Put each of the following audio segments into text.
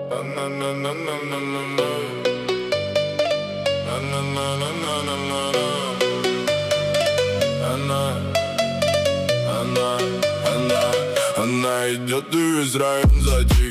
Она идет, и весь район затих,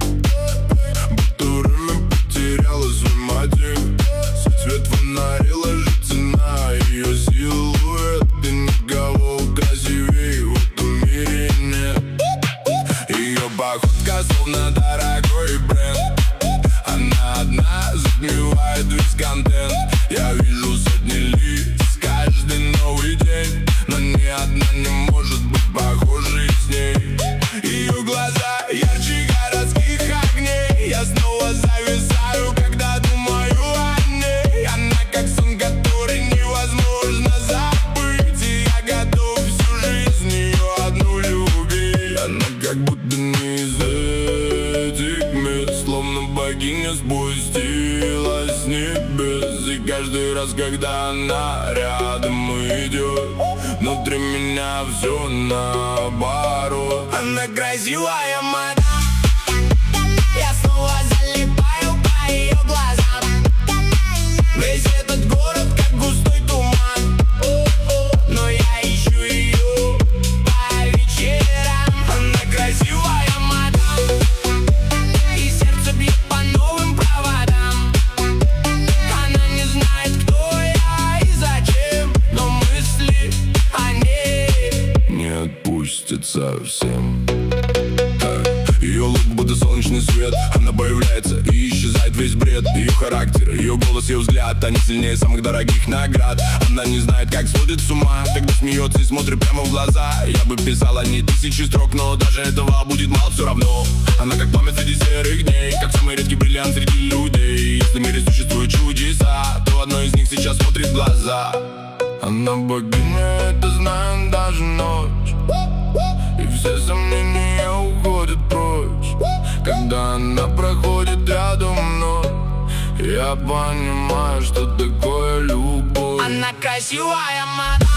будто время потеряла свой мотив. Свет фонарей ложится на ее силуэт, и никого красивее в этом мире нет. Ее походка словно дорогой бренд, она одна затмевает весь контент. Я вижу сотни лиц каждый новый день, но ни одна не может быть похожей с ней. Ее глаза ярче городских огней, я снова зависаю, когда думаю о ней. Она как сон, который невозможно забыть, и я готов всю жизнь ее одну любить. Она как будто не из этих мест, словно богиня спустилась с небес. И каждый раз, когда она рядом идет, внутри меня все наоборот. Она красивая мадам, я снова залипаю по ее глазам. Весь этот город как густой туман, но я ищу ее по вечерам. Она красивая мадам, и сердце бьет по новым проводам. Она не знает, кто я и зачем, но мысли о ней не отпустят совсем. Ее лук будто солнечный свет, она появляется и исчезает весь бред. Ее характер, ее голос, ее взгляд, они сильнее самых дорогих наград. Она не знает, как сводит с ума, когда смеется и смотрит прямо в глаза. Я бы писал о ней тысячи строк, но даже этого будет мало все равно. Она как пламя среди серых дней, как самый редкий бриллиант среди людей. Если в мире существуют чудеса, то одно из них сейчас смотрит в глаза. Она богиня, это знает даже ночь, и все сомнения уходят прочь. Когда она проходит рядом мной, я понимаю, что такое любовь. Она красивая мадам.